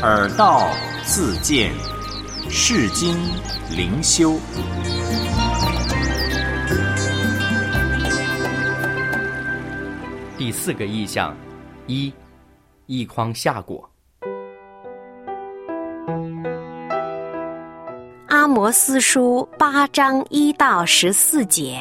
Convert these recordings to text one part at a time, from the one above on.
耳道自见，世经灵修。 第4个异象，1，一筐夏果。 阿摩司书8章1到14节。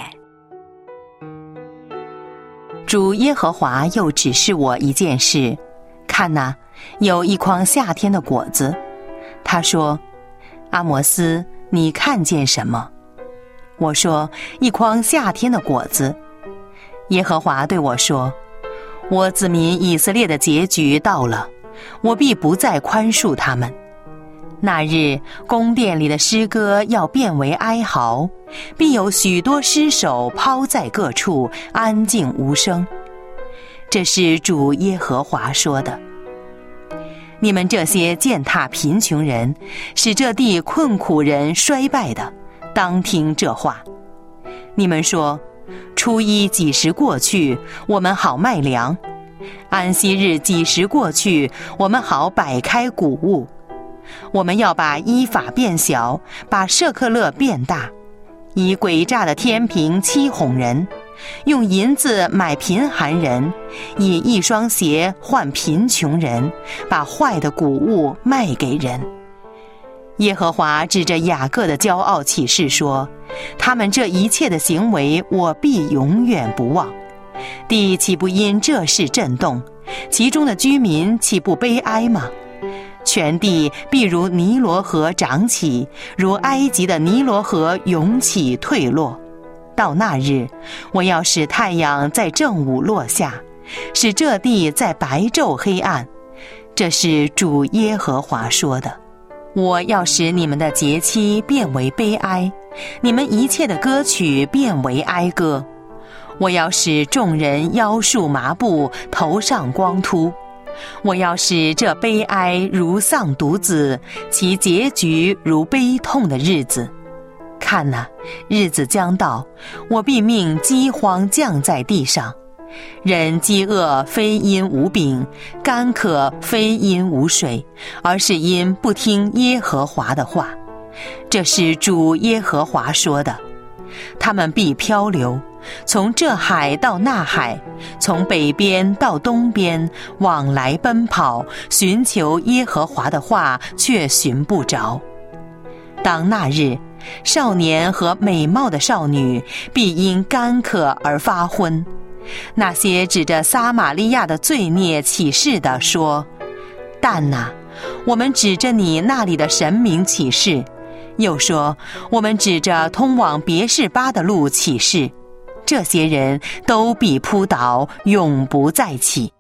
主耶和华又指示我一件事，看哪，有一筐夏天的果子。他说：阿摩斯，你看见什么？我说：一筐夏天的果子。耶和华对我说：我子民以色列的结局到了，我必不再宽恕他们。那日，宫殿里的诗歌要变为哀嚎，必有许多尸首抛在各处，安静无声。这是主耶和华说的。你们这些践踏贫穷人，使这地困苦人衰败的，当听这话。你们说，初一几时过去，我们好卖粮；安息日几时过去，我们好摆开谷物。我们要把依法变小，把舍客勒变大，以诡诈的天平欺哄人，用银子买贫寒人，以一双鞋换贫穷人，把坏的谷物卖给人。耶和华指着雅各的骄傲起誓说，他们这一切的行为，我必永远不忘。地岂不因这事震动？其中的居民岂不悲哀吗？全地必如尼罗河涨起，如埃及的尼罗河涌起退落。到那日，我要使太阳在正午落下，使这地在白昼黑暗。这是主耶和华说的。我要使你们的节期变为悲哀，你们一切的歌曲变为哀歌。我要使众人腰束麻布，头上光秃。我要使这悲哀如丧独子，其结局如悲痛的日子。看哪，日子将到，我必命饥荒降在地上。人饥饿非因无饼，干渴非因无水，而是因不听耶和华的话。这是主耶和华说的。他们必漂流，从这海到那海，从北边到东边，往来奔跑，寻求耶和华的话，却寻不着。当那日，少年和美貌的少女必因干渴而发昏。那些指着撒玛利亚的罪孽起誓的说：但哪，我们指着你那里的神明起誓。又说，我们指着通往别是巴的路起誓。这些人都必扑倒，永不再起。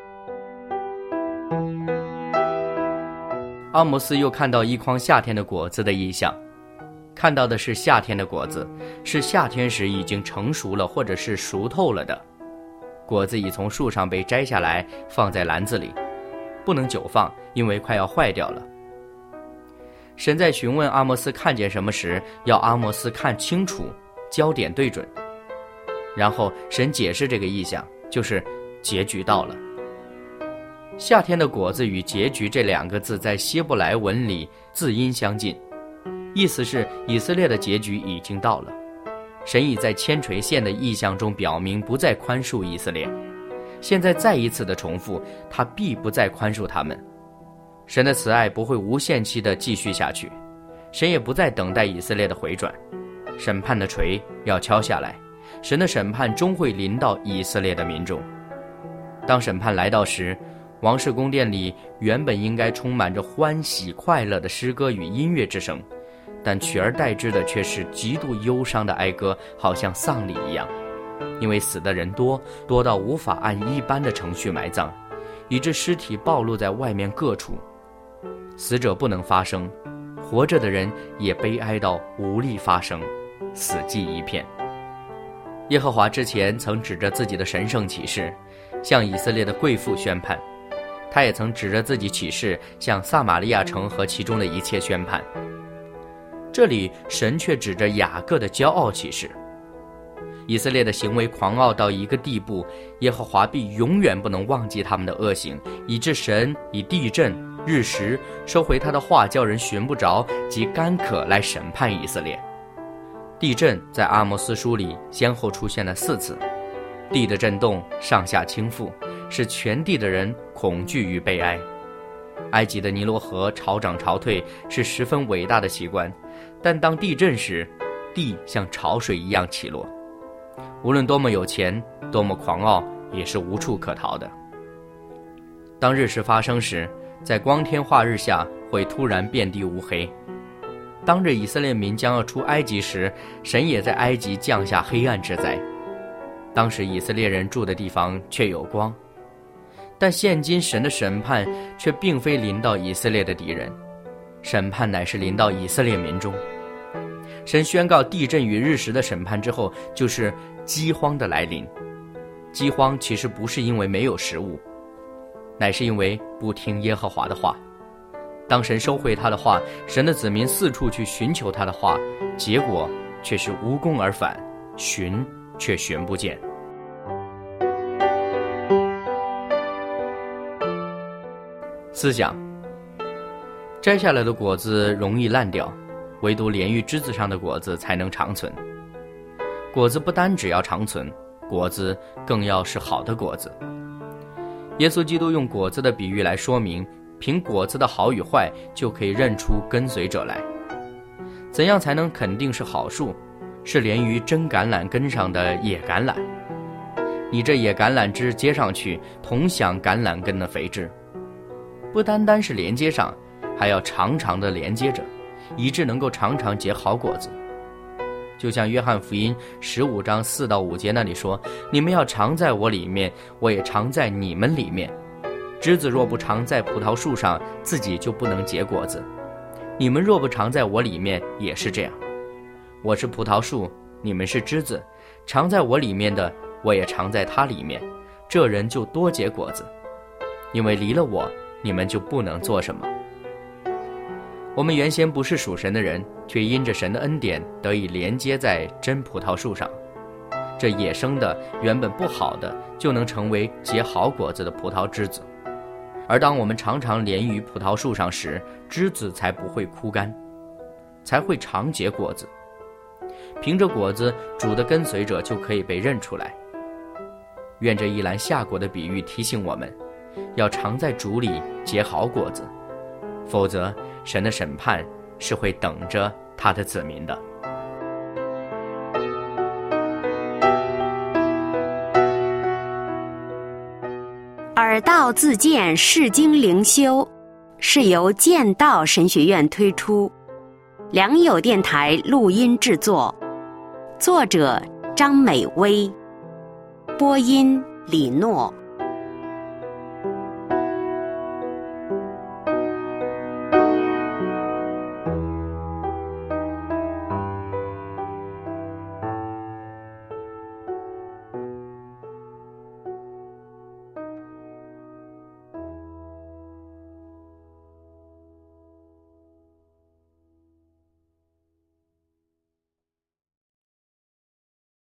阿摩斯又看到一筐夏天的果子的异象，看到的是夏天的果子，是夏天时已经成熟了或者是熟透了的果子，已从树上被摘下来，放在篮子里，不能久放，因为快要坏掉了。神在询问阿摩斯看见什么时，要阿摩斯看清楚，焦点对准。然后神解释这个意象，就是结局到了。夏天的果子与结局这2个字在希伯来文里字音相近，意思是以色列的结局已经到了。神已在千垂线的意象中表明不再宽恕以色列，现在再一次的重复，他必不再宽恕他们。神的慈爱不会无限期的继续下去，神也不再等待以色列的回转。审判的锤要敲下来，神的审判终会临到以色列的民众。当审判来到时，王室宫殿里原本应该充满着欢喜快乐的诗歌与音乐之声，但取而代之的却是极度忧伤的哀歌，好像丧礼一样。因为死的人多到无法按一般的程序埋葬，以致尸体暴露在外面各处。死者不能发声，活着的人也悲哀到无力发声，死寂一片。耶和华之前曾指着自己的神圣启示，向以色列的贵妇宣判，他也曾指着自己启示，向撒玛利亚城和其中的一切宣判。这里神却指着雅各的骄傲启示，以色列的行为狂傲到一个地步，耶和华必永远不能忘记他们的恶行，以致神以地震、 日食收回他的话，叫人寻不着及干渴来审判以色列。地震在阿摩斯书里先后出现了4次，地的震动上下倾覆，使全地的人恐惧与悲哀。埃及的尼罗河潮涨潮退是十分伟大的奇观，但当地震时，地像潮水一样起落。无论多么有钱，多么狂傲，也是无处可逃的。当日食发生时，在光天化日下会突然遍地乌黑。当日以色列民将要出埃及时，神也在埃及降下黑暗之灾。当时以色列人住的地方却有光，但现今神的审判却并非临到以色列的敌人，审判乃是临到以色列民中。神宣告地震与日食的审判之后，就是饥荒的来临。饥荒其实不是因为没有食物，乃是因为不听耶和华的话。当神收回他的话，神的子民四处去寻求他的话，结果却是无功而返，寻却寻不见。思想：摘下来的果子容易烂掉，唯独连于枝子上的果子才能长存。果子不单只要长存，果子更要是好的果子。耶稣基督用果子的比喻来说明，凭果子的好与坏就可以认出跟随者来。怎样才能肯定是好树？是连于真橄榄根上的野橄榄。你这野橄榄枝接上去，同享橄榄根的肥枝。不单单是连接上，还要长长的连接着，以致能够常常结好果子。就像约翰福音15章4到5节那里说，你们要常在我里面，我也常在你们里面。枝子若不常在葡萄树上，自己就不能结果子。你们若不常在我里面，也是这样。我是葡萄树，你们是枝子，常在我里面的，我也常在他里面，这人就多结果子。因为离了我，你们就不能做什么。我们原先不是属神的人，却因着神的恩典得以连接在真葡萄树上。这野生的原本不好的，就能成为结好果子的葡萄枝子。而当我们常常连于葡萄树上时，枝子才不会枯干，才会常结果子。凭着果子，主的跟随者就可以被认出来。愿这一篮夏果的比喻提醒我们，要常在主里结好果子，否则神的审判是会等着他的子民的。 耳道自荐释经灵修是由剑道神学院推出，良友电台录音制作，作者张美薇，播音李诺。